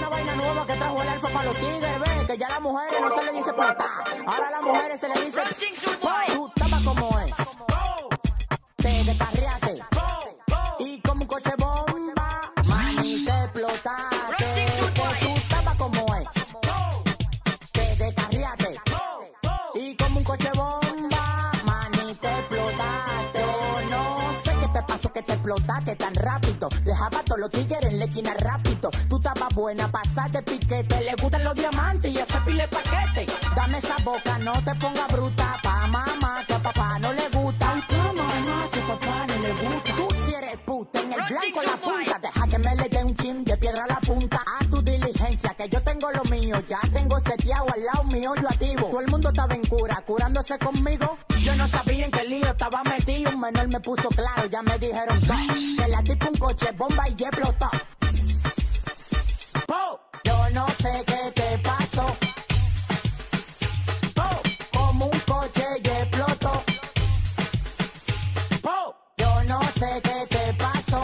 una vaina nueva que trajo el alfa para los tigres, ve, que ya a las mujeres no se le dice explotar. Ahora a las mujeres se le dice, tú estabas como es, te descarriaste, y como un coche bomba, mami, te explotaste. Tú estabas como es, te descarriaste, y como un coche bomba, mami, te explotaste. No sé qué te pasó que te explotaste tan rápido. Dejaba a todos los tigres en la esquina rápido. Tú estabas buena, pasaste piquete. Le gustan los diamantes y ese pile paquete. Dame esa boca, no te pongas bruta. Pa' mamá, que a papá no le gusta. Ay, pa' mamá, que a papá no le gusta. Tú si eres puta, en el blanco la punta. Deja que me le dé un chin de piedra a la punta. Haz tu diligencia, que yo tengo lo mío. Ya tengo seteado al lado mío, yo activo. Todo el mundo estaba en cura, curándose conmigo. Yo no sabía en qué lío estaba metido. Un menor me puso claro, ya me dijeron que la tipo un coche bomba y ya explotó. Yo no sé qué te pasó. Como un coche y explotó. Yo no sé qué te pasó.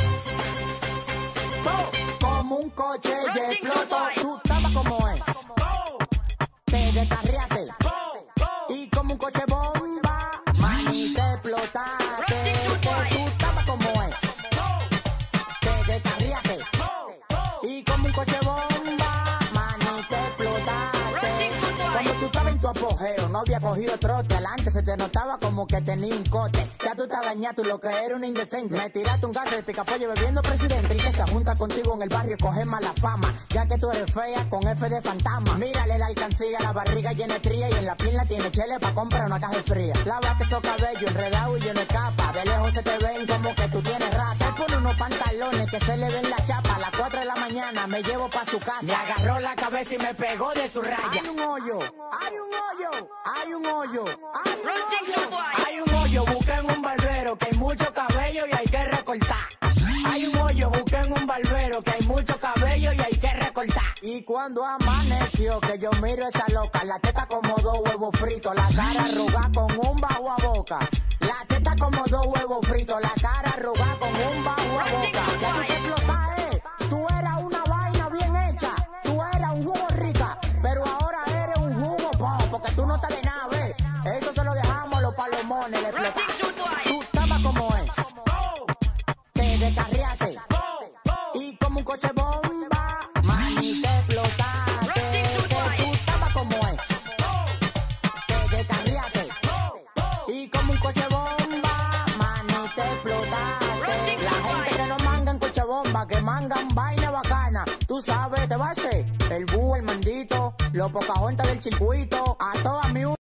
Como un coche y explotó. Tú estabas como es, te descarriaste, y como un coche bomba, mami, te explotaste. Tú estabas como es, te descarriaste, y como un coche bomba, mami, te explotaste. Cuando tú estabas en tu apogeo, no había cogido trote. Adelante se te notaba como que tenía un cote. Ya tú estabas dañado, lo que era un indecente. Me tiraste un gas de picapollo bebiendo presidente. Y que se junta contigo en el barrio coge mala fama. Ya que tú eres fea con F de fantasma. Mírale la alcancía, la barriga llena de tría. Y en la pierna tiene chele pa' comprar una caja de fría. Lávate esos cabellos enredado y lleno de capa. De lejos se te ven como que tú tienes raza. Se pone unos pantalones que se le ven la chapa. A las 4 de la mañana me llevo pa' su casa. Me agarró la cabeza y me pegó de su raya. Hay un hoyo, hay un hoyo, hay un hoyo, hay un hoyo. Hay un hoyo, busquen un barbero que hay mucho cabello y hay que recortar. Hay un hoyo, busquen un barbero que hay mucho cabello y hay que recortar. Y cuando amaneció que yo miro esa loca, la teta como 2 huevos fritos, la cara arrugada con un bajo a boca. La teta como 2 huevos fritos, la cara arrugada con un bajo a boca. Ya tú te explotaste, tú eras una vaina bien hecha, tú eras un jugo rica, pero ahora eres un jugo pop, porque tú no estás de nada, ¿ves? Eso se lo dejamos a los palomones, le explotaste. Tú estabas como es, te descarriaste, y como un coche bomba, mami, te explotaste. Tú estabas como es, te descarriaste, y como un coche bomba, mami, te explotaste. La gente que no mangan coche bomba, que mangan vaina bacana, tú sabes, te va a hacer el búho, el mandito, los Pocahontas del circuito, a toda mi